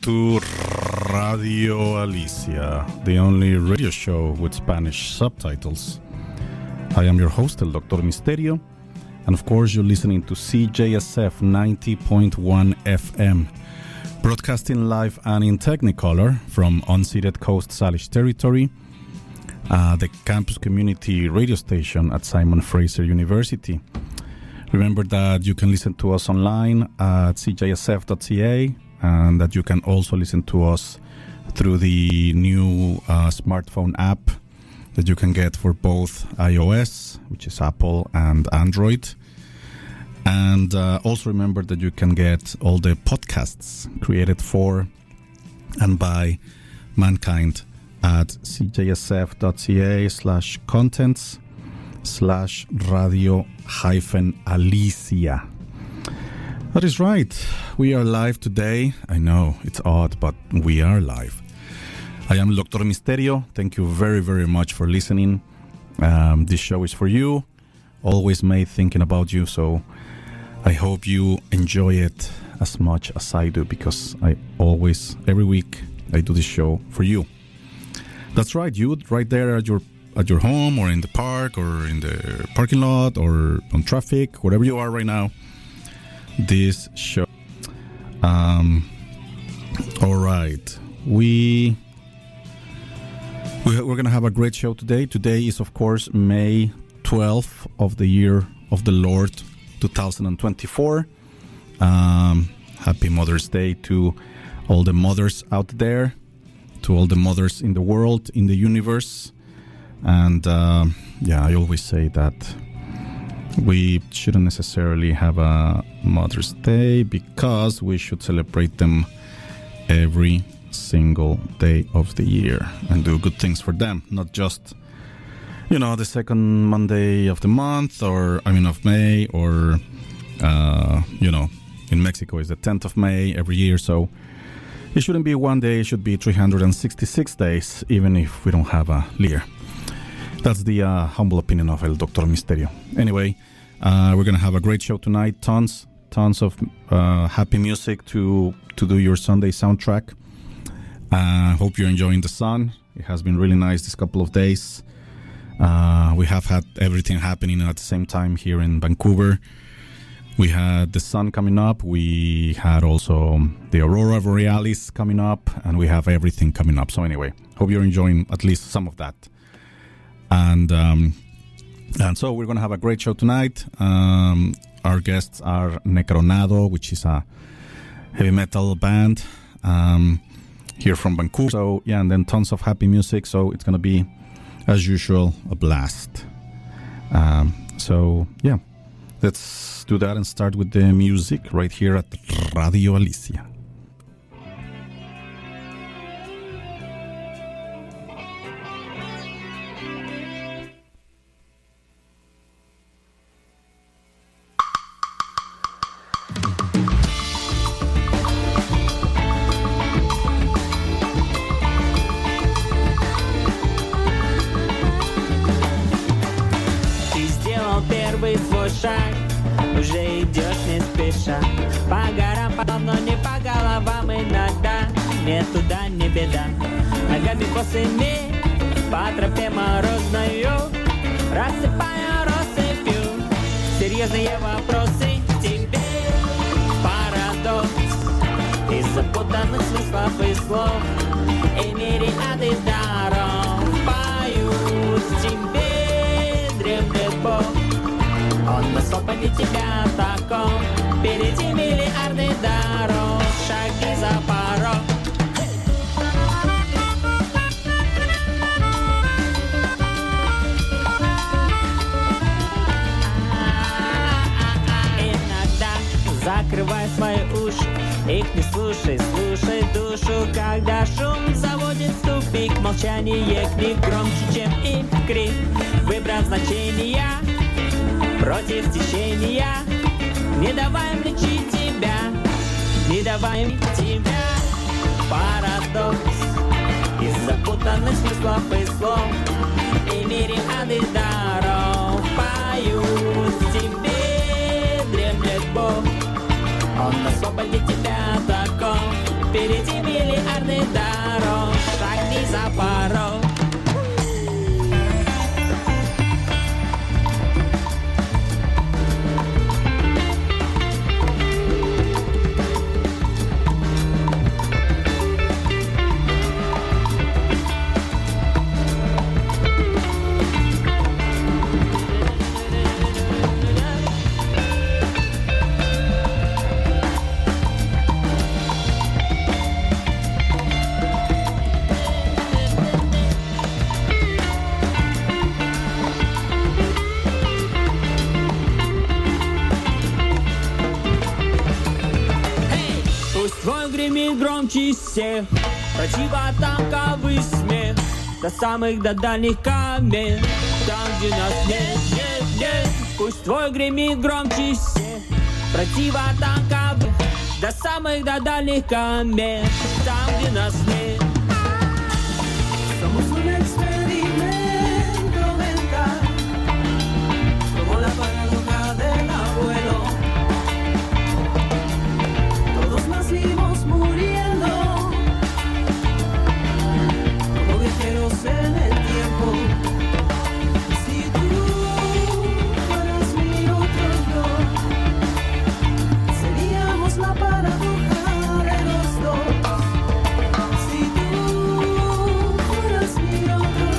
to Radio Alicia, the only radio show with Spanish subtitles. I am your host, El Doctor Misterio, and of course you're listening to CJSF 90.1 FM, broadcasting live and in Technicolor from unceded Coast Salish territory, the campus community radio station at Simon Fraser University. Remember that you can listen to us online at cjsf.ca and that you can also listen to us through the new smartphone app that you can get for both iOS, which is Apple, and Android. And also remember that you can get all the podcasts created for and by mankind at cjsf.ca/contents/radio-alicia. That is right. We are live today. I know, it's odd, but we are live. I am Dr. Misterio. Thank you very, very much for listening. This show is for you. Always made thinking about you, so I hope you enjoy it as much as I do, because I always, every week, I do this show for you. That's right, you right there at your home or in the park or in the parking lot or on traffic, wherever you are right now. This show. All right, we're gonna have a great show today. Today is, of course, May 12th of the year of the Lord 2024. Happy Mother's Day to all the mothers out there, to all the mothers in the world, in the universe. And I always say that we shouldn't necessarily have a Mother's Day, because we should celebrate them every single day of the year and do good things for them, not just, the second Monday of the month, of May, or, in Mexico is the 10th of May every year. So it shouldn't be one day, it should be 366 days, even if we don't have a year. That's the humble opinion of El Doctor Misterio. Anyway, we're going to have a great show tonight. Tons of happy music to do your Sunday soundtrack. Hope you're enjoying the sun. It has been really nice this couple of days. We have had everything happening at the same time here in Vancouver. We had the sun coming up. We had also the Aurora Borealis coming up, and we have everything coming up. So anyway, hope you're enjoying at least some of that. And so we're going to have a great show tonight. Our guests are Necronado, which is a heavy metal band here from Vancouver. So yeah, and then tons of happy music. So it's going to be, as usual, a blast. So yeah, let's do that and start with the music right here at Radio Alicia. Уже идешь не спеша, по горам полно, не по головам иногда. Нет туда, не беда, ногами босыми по тропе морозною, рассыпая россыпью серьезные вопросы к тебе. Парадокс из запутанных смыслов и слов и мириады даров поют тебе, дремлет Бог. Он мысл поди тебя таком, впереди миллиарды дорог, шаги за порог. Иногда закрывай свои уши, их не слушай, слушай душу, когда шум заводит в тупик. Молчание книг громче, чем их крик. Выбрав значения против течения, не давай лечить тебя, не давай тебя. Парадокс из запутанных смыслов и слов и мириады даров поют тебе, дремлет Бог. Он освободит тебя таком, впереди миллиарды дорог. Шагни за порог. Твой гремит громче всех, противотанковый смех, до самых до дальних камер, там, где нас нет, нет, нет. Пусть твой гремит громче всех, противотанковый, до самых до дальних камер, там, где нас нет. Somos un experimento mental, como la paradoja del abuelo. Todos nacimos muriendo, como viajeros en el tiempo. Si tú fueras mi otro yo, seríamos la paradoja de los dos. Si tú fueras mi otro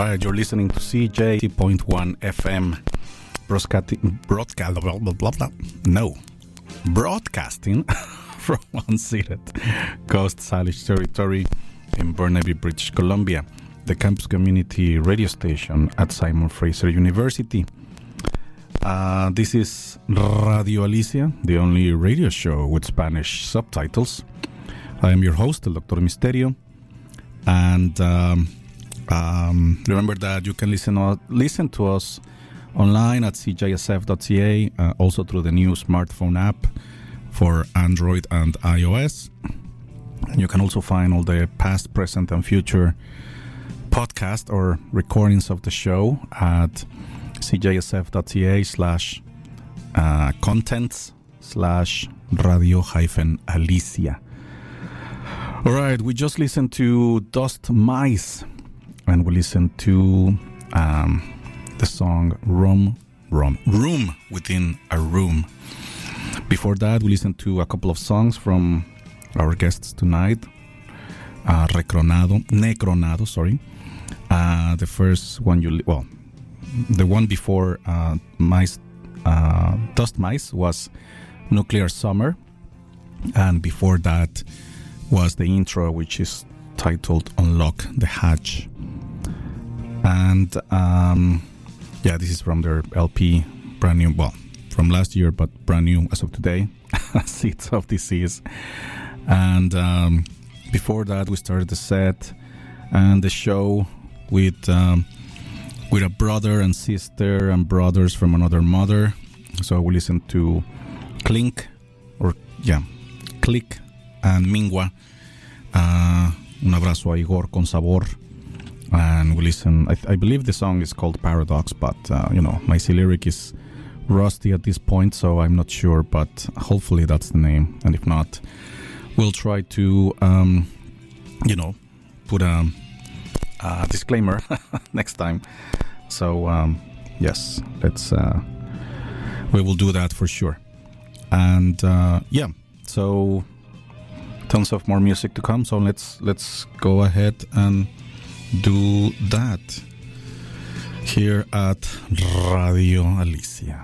right, you're listening to CJ.1 FM, broadcasting from unceded Coast Salish territory in Burnaby, British Columbia, the campus community radio station at Simon Fraser University. This is Radio Alicia, the only radio show with Spanish subtitles. I am your host, El Dr. Misterio, and remember that you can listen to us online at cjsf.ca, also through the new smartphone app for Android and iOS. You can also find all the past, present, and future podcast or recordings of the show at cjsf.ca/contents/radio-alicia. All right, we just listened to Dust Mice, and we listened to the song Room Within a Room. Before that, we listened to a couple of songs from our guests tonight, Necronado. The first one, the one before Dust Mice was Nuclear Summer, and before that was the intro, which is titled Unlock the Hatch. And this is from their LP, brand new, from last year, but brand new as of today, Seeds of Disease. And before that, we started the set and the show with a brother and sister and brothers from another mother. So we listened to Click and Mingua. Un abrazo a Igor con sabor. And we listen, I believe the song is called Paradox, but my C-lyric is rusty at this point, so I'm not sure, but hopefully that's the name. And if not, we'll try to put a disclaimer next time. So yes, we will do that for sure. And so tons of more music to come, so let's go ahead and do that here at Radio Alicia.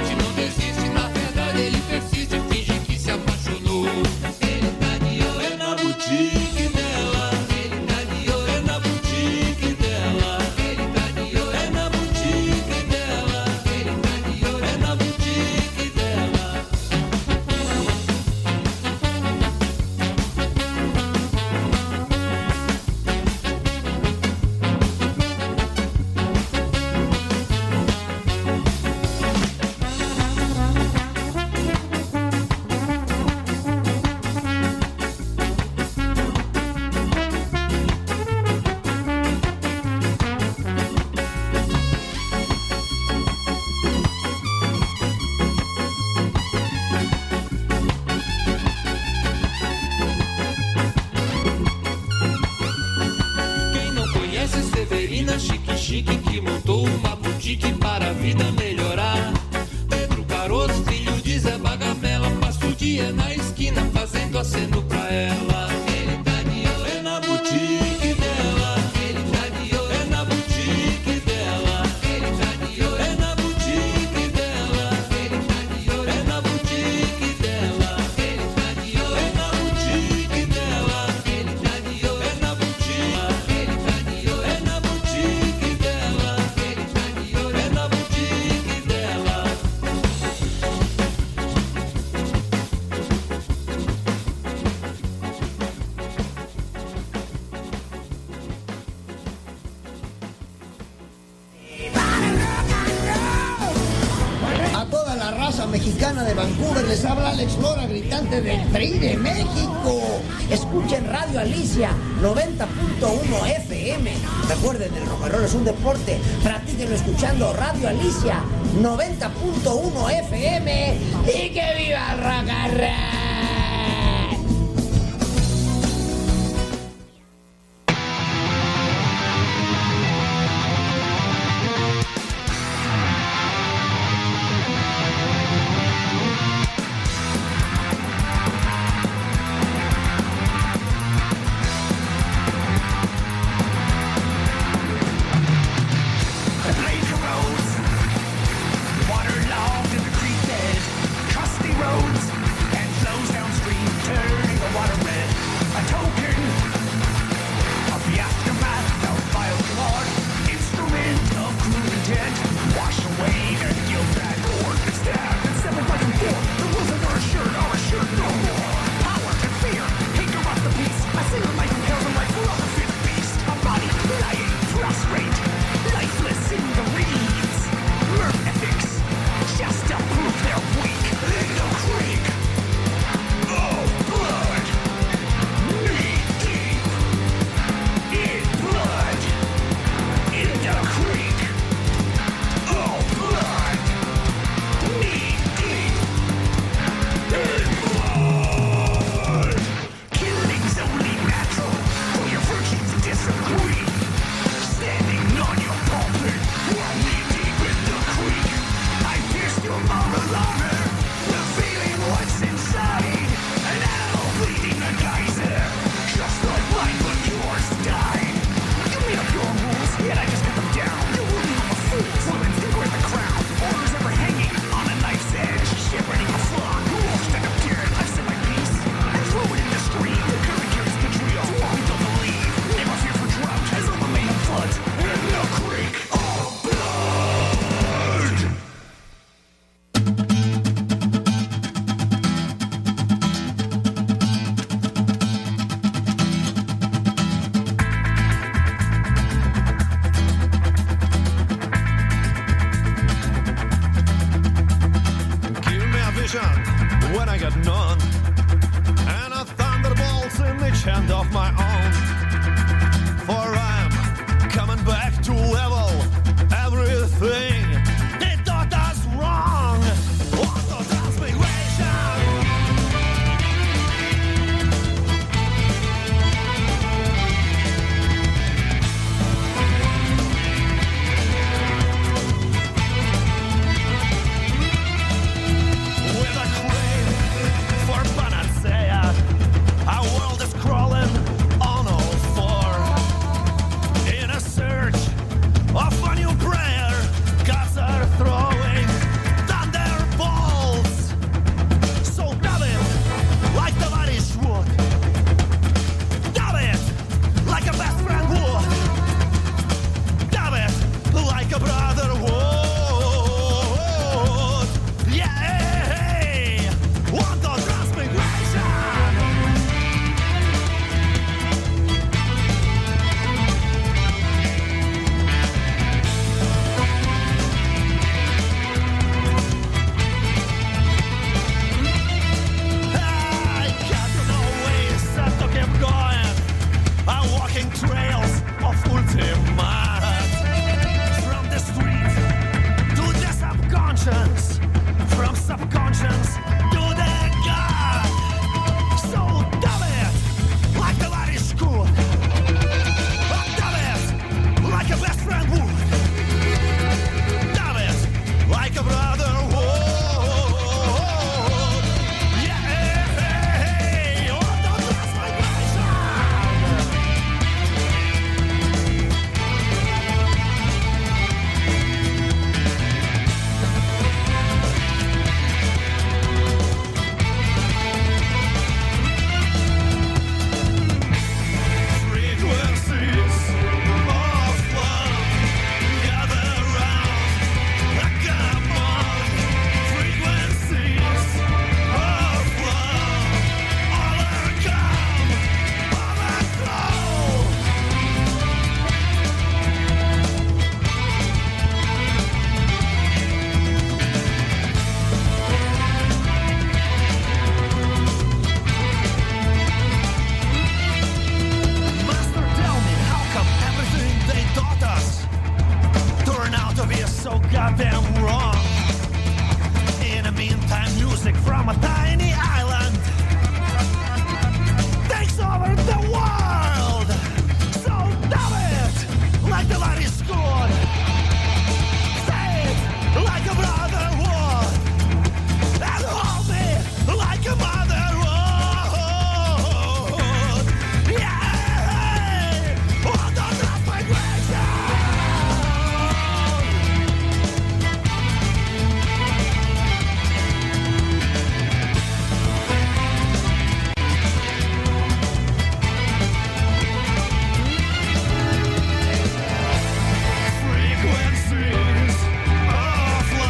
Ele tá de olho na Mexicana de Vancouver, les habla Alex Lora, gritante del Tri de México. Escuchen Radio Alicia 90.1 FM. Recuerden, el rock and roll es un deporte. Practíquenlo escuchando Radio Alicia 90.1 FM. ¡Y que viva el rock and roll!